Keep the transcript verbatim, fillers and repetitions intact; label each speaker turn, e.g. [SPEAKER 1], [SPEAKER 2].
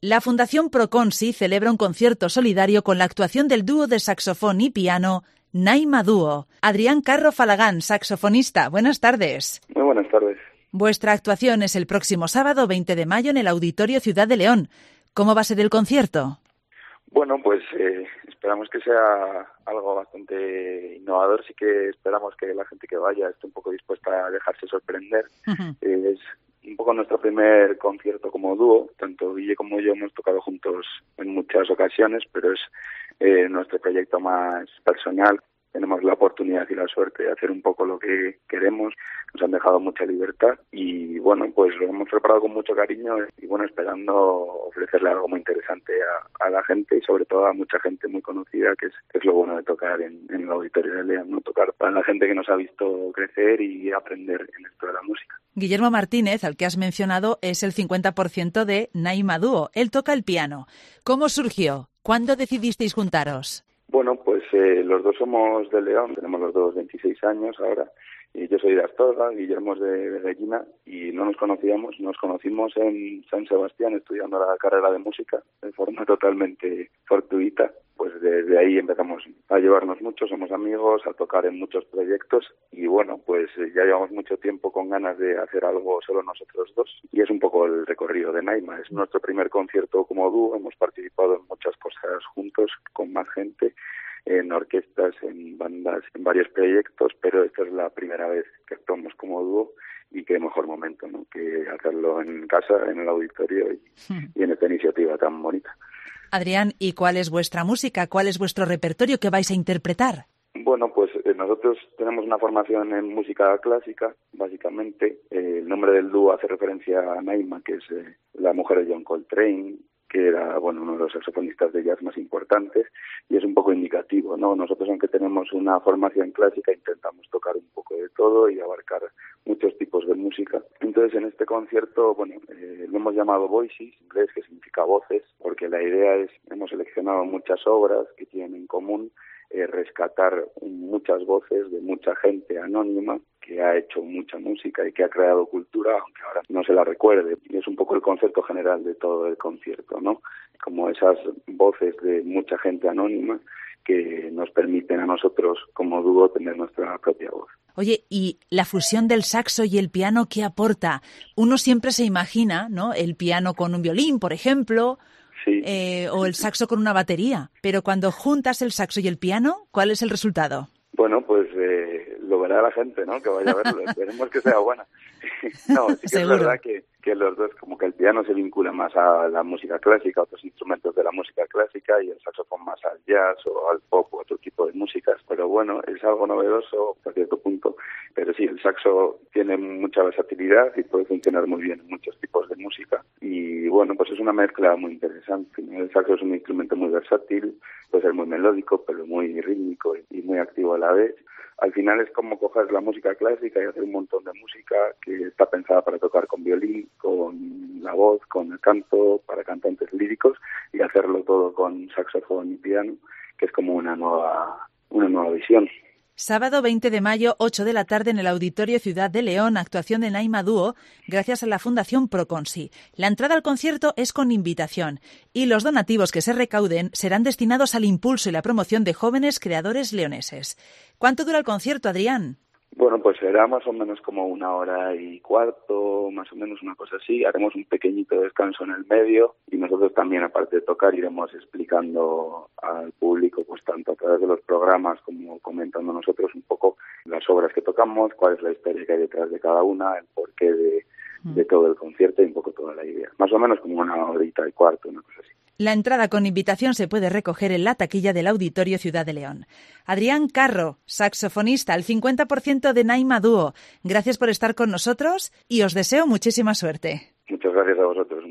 [SPEAKER 1] La Fundación Proconsi celebra un concierto solidario con la actuación del dúo de saxofón y piano Naima Duo. Adrián Carro Falagán, saxofonista. Buenas tardes.
[SPEAKER 2] Muy buenas tardes.
[SPEAKER 1] Vuestra actuación es el próximo sábado veinte de mayo en el Auditorio Ciudad de León. ¿Cómo va a ser el concierto?
[SPEAKER 2] Bueno, pues eh, esperamos que sea algo bastante innovador. Sí que esperamos que la gente que vaya esté un poco dispuesta a dejarse sorprender. Uh-huh. Eh, es un poco nuestro primer concierto como dúo. Tanto Guille como yo hemos tocado juntos en muchas ocasiones, pero es eh, nuestro proyecto más personal. Tenemos la oportunidad y la suerte de hacer un poco lo que queremos. Nos han dejado mucha libertad y, bueno, pues lo hemos preparado con mucho cariño y, bueno, esperando ofrecerle algo muy interesante a, a la gente y, sobre todo, a mucha gente muy conocida, que es, que es lo bueno de tocar en, en el Auditorio de León, ¿no? Tocar para la gente que nos ha visto crecer y aprender en esto de la música.
[SPEAKER 1] Guillermo Martínez, al que has mencionado, es el cincuenta por ciento de Naima Duo. Él toca el piano. ¿Cómo surgió? ¿Cuándo decidisteis juntaros?
[SPEAKER 2] Bueno, pues eh, los dos somos de León, tenemos los dos veintiséis años ahora, y yo soy de Astorga, Guillermo es de, de Gallina, y no nos conocíamos, nos conocimos en San Sebastián estudiando la carrera de música de forma totalmente fortuita. Pues desde ahí empezamos a llevarnos mucho, somos amigos, a tocar en muchos proyectos y, bueno, pues ya llevamos mucho tiempo con ganas de hacer algo solo nosotros dos y es un poco el recorrido de Naima. Es nuestro primer concierto como dúo, hemos participado en muchas cosas juntos con más gente, en orquestas, en bandas, en varios proyectos, pero esta es la primera vez que actuamos como dúo y qué mejor momento, ¿no?, que hacerlo en casa, en el auditorio y, y en esta iniciativa tan bonita.
[SPEAKER 1] Adrián, ¿y cuál es vuestra música? ¿Cuál es vuestro repertorio que vais a interpretar?
[SPEAKER 2] Bueno, pues eh, nosotros tenemos una formación en música clásica, básicamente. Eh, el nombre del dúo hace referencia a Naima, que es eh, la mujer de John Coltrane, que era, bueno, uno de los saxofonistas de jazz más importantes, y es un poco indicativo, ¿no? Nosotros, aunque tenemos una formación clásica, intentamos tocar un poco de todo y abarcar muchos tipos de música. Entonces, en este concierto, bueno, eh, lo hemos llamado Voices, inglés, que significa voces, porque la idea es, hemos seleccionado muchas obras que tienen en común eh, rescatar muchas voces de mucha gente anónima que ha hecho mucha música y que ha creado cultura, aunque ahora no se la recuerde. Y es un poco el concepto general de todo el concierto, ¿no? Como esas voces de mucha gente anónima que nos permiten a nosotros como dúo tener nuestra propia voz.
[SPEAKER 1] Oye, ¿y la fusión del saxo y el piano qué aporta? Uno siempre se imagina, ¿no?, el piano con un violín, por ejemplo,
[SPEAKER 2] sí.
[SPEAKER 1] eh, o el saxo con una batería. Pero cuando juntas el saxo y el piano, ¿cuál es el resultado?
[SPEAKER 2] Bueno, pues eh, lo verá la gente, ¿no?, que vaya a verlo. Esperemos que sea buena. No, sí que
[SPEAKER 1] Seguro.
[SPEAKER 2] Es verdad que, que los dos, como que el piano se vincula más a la música clásica, a otros instrumentos de la música clásica, y el saxofón más al jazz o al pop o otro tipo de músicas. Pero bueno, es algo novedoso hasta cierto punto. Pero sí, el saxo tiene mucha versatilidad y puede funcionar muy bien en muchos tipos de música. Y bueno, pues es una mezcla muy interesante. El saxo es un instrumento muy versátil, puede ser muy melódico, pero muy rítmico y muy activo a la vez. Al final es como coger la música clásica y hacer un montón de música que está pensada para tocar con violín, con la voz, con el canto, para cantantes líricos, y hacerlo todo con saxofón y piano, que es como una nueva, una nueva visión.
[SPEAKER 1] Sábado veinte de mayo, ocho de la tarde, en el Auditorio Ciudad de León, actuación de Naima Duo, gracias a la Fundación Proconsi. La entrada al concierto es con invitación y los donativos que se recauden serán destinados al impulso y la promoción de jóvenes creadores leoneses. ¿Cuánto dura el concierto, Adrián?
[SPEAKER 2] Bueno, pues será más o menos como una hora y cuarto, más o menos una cosa así. Haremos un pequeñito descanso en el medio y nosotros también, aparte de tocar, iremos explicando al público, pues tanto a través de los programas como comentando nosotros un poco las obras que tocamos, cuál es la historia que hay detrás de cada una, el porqué de, de todo el concierto y un poco toda la idea. Más o menos como una horita y cuarto, una cosa así.
[SPEAKER 1] La entrada con invitación se puede recoger en la taquilla del Auditorio Ciudad de León. Adrián Carro, saxofonista, el cincuenta por ciento de Naima Duo. Gracias por estar con nosotros y os deseo muchísima suerte.
[SPEAKER 2] Muchas gracias a vosotros.